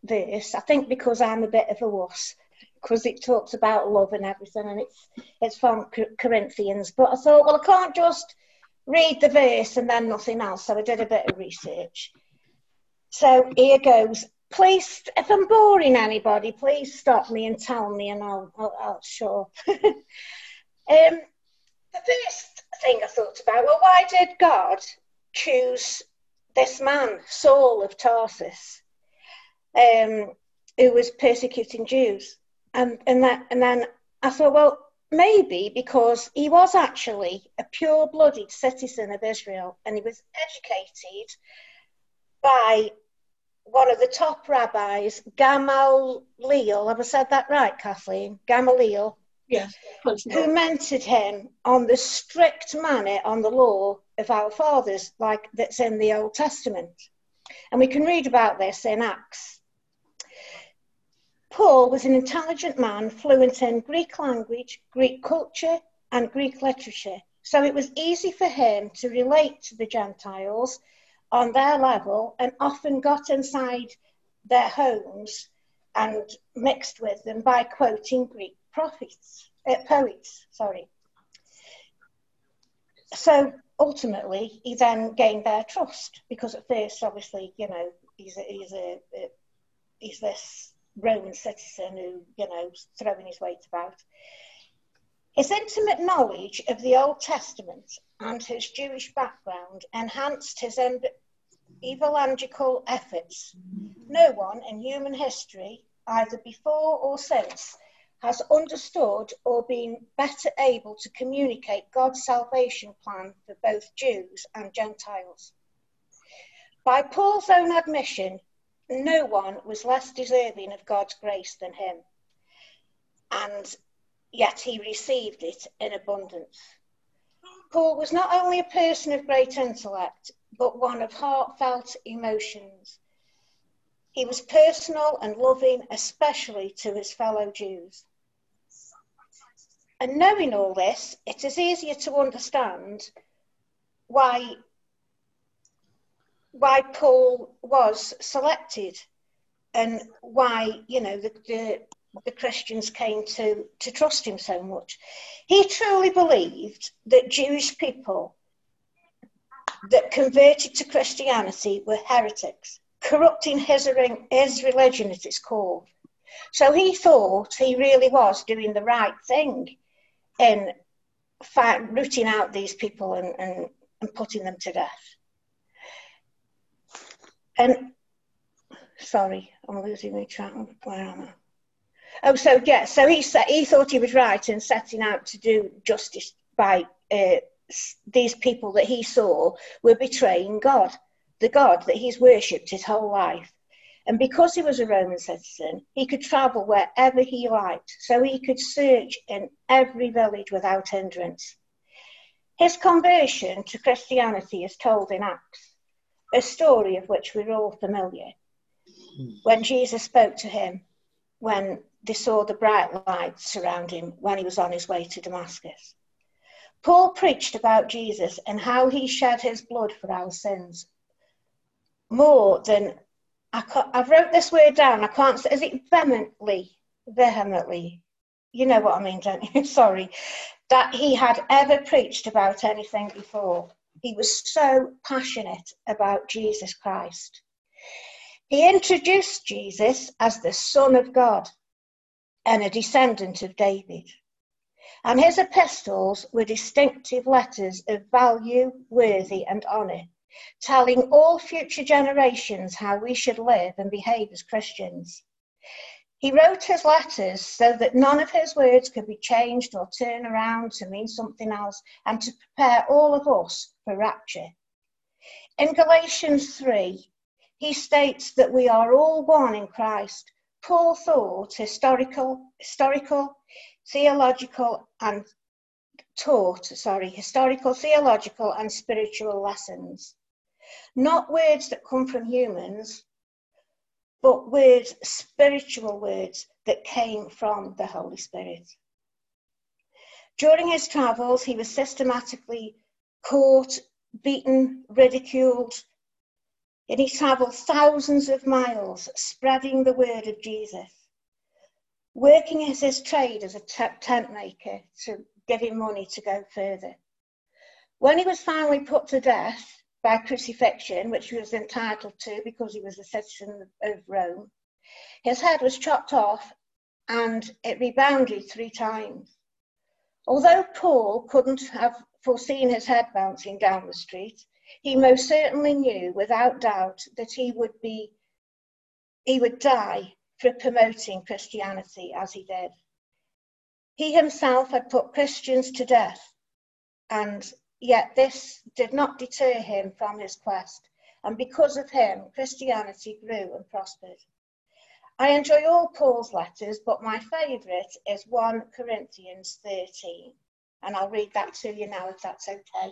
verse, I think because I'm a bit of a wuss, because it talks about love and everything, and it's from Corinthians. But I thought, well, I can't just read the verse and then nothing else, so I did a bit of research. So here goes. Please, if I'm boring anybody, please stop me and tell me, and I'll shut up. The first thing I thought about, well, why did God choose this man, Saul of Tarsus, who was persecuting Jews? And then I thought, well, maybe because he was actually a pure-blooded citizen of Israel, and he was educated by one of the top rabbis, Gamaliel. Have I said that right, Kathleen? Gamaliel. Yes. Who mentored him on the strict manner on the law of our fathers, like that's in the Old Testament. And we can read about this in Acts. Paul was an intelligent man, fluent in Greek language, Greek culture, and Greek literature. So it was easy for him to relate to the Gentiles on their level, and often got inside their homes and mixed with them by quoting Greek poets. So ultimately, he then gained their trust, because at first, obviously, you know, he's this Roman citizen who, you know, throwing his weight about. His intimate knowledge of the Old Testament and his Jewish background enhanced his evangelical efforts. No one in human history, either before or since, has understood or been better able to communicate God's salvation plan for both Jews and Gentiles. By Paul's own admission, no one was less deserving of God's grace than him, and yet he received it in abundance. Paul was not only a person of great intellect, but one of heartfelt emotions. He was personal and loving, especially to his fellow Jews. And knowing all this, it is easier to understand why Paul was selected, and why, you know, the Christians came to trust him so much. He truly believed that Jewish people that converted to Christianity were heretics, corrupting his religion at its core. So he thought he really was doing the right thing in rooting out these people and putting them to death. And sorry, I'm losing my track. Where am I? Oh, so yeah, so he thought he was right in setting out to do justice by these people that he saw were betraying God, the God that he's worshipped his whole life. And because he was a Roman citizen, he could travel wherever he liked, so he could search in every village without hindrance. His conversion to Christianity is told in Acts, a story of which we're all familiar, when Jesus spoke to him, when they saw the bright lights surround him when he was on his way to Damascus. Paul preached about Jesus and how he shed his blood for our sins. More than, I've wrote this word down, I can't say, is it vehemently, you know what I mean, don't you? Sorry, that he had ever preached about anything before. He was so passionate about Jesus Christ. He introduced Jesus as the Son of God and a descendant of David. And his epistles were distinctive letters of value, worthy, and honour, telling all future generations how we should live and behave as Christians. He wrote his letters so that none of his words could be changed or turned around to mean something else, and to prepare all of us for rapture. In Galatians 3, he states that we are all one in Christ. Paul thought historical, theological, and spiritual lessons. Not words that come from humans, but words, spiritual words that came from the Holy Spirit. During his travels, he was systematically caught, beaten, ridiculed. And he travelled thousands of miles spreading the word of Jesus, working as his trade as a tent maker to give him money to go further. When he was finally put to death by crucifixion, which he was entitled to because he was a citizen of Rome, his head was chopped off and it rebounded 3 times. Although Paul couldn't have foreseen his head bouncing down the street, he most certainly knew without doubt that he would die for promoting Christianity as he did. He himself had put Christians to death, and yet this did not deter him from his quest, and because of him, Christianity grew and prospered. I enjoy all Paul's letters, but my favourite is 1 Corinthians 13, and I'll read that to you now if that's okay.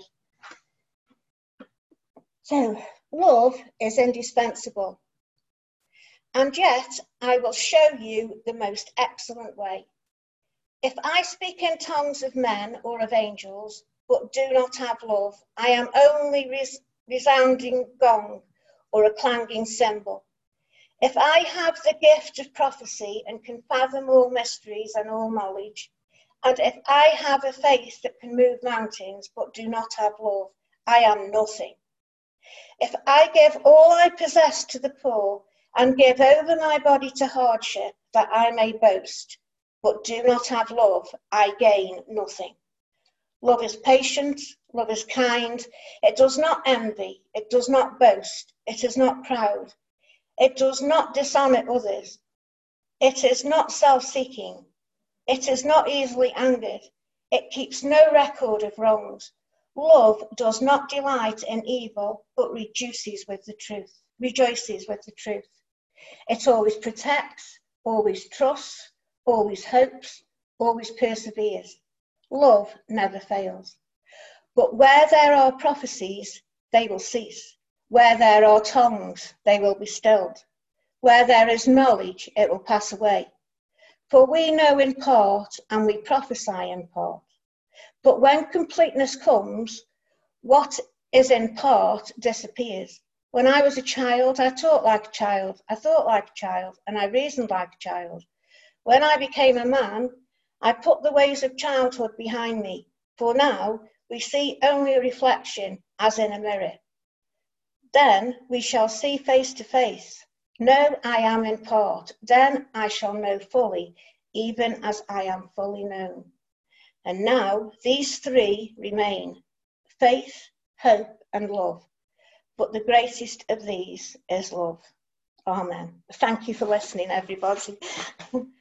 So, love is indispensable, and yet I will show you the most excellent way. If I speak in tongues of men or of angels, but do not have love, I am only resounding gong or a clanging cymbal. If I have the gift of prophecy and can fathom all mysteries and all knowledge, and if I have a faith that can move mountains but do not have love, I am nothing. If I give all I possess to the poor and give over my body to hardship that I may boast, but do not have love, I gain nothing. Love is patient, love is kind, it does not envy, it does not boast, it is not proud, it does not dishonour others, it is not self-seeking, it is not easily angered, it keeps no record of wrongs. Love does not delight in evil, but rejoices with the truth. It always protects, always trusts, always hopes, always perseveres. Love never fails. But where there are prophecies, they will cease. Where there are tongues, they will be stilled. Where there is knowledge, it will pass away. For we know in part, and we prophesy in part. But when completeness comes, what is in part disappears. When I was a child, I talked like a child, I thought like a child, and I reasoned like a child. When I became a man, I put the ways of childhood behind me, for now we see only a reflection as in a mirror. Then we shall see face to face. No, I am in part, then I shall know fully, even as I am fully known. And now these 3 remain, faith, hope, and love. But the greatest of these is love. Amen. Thank you for listening, everybody.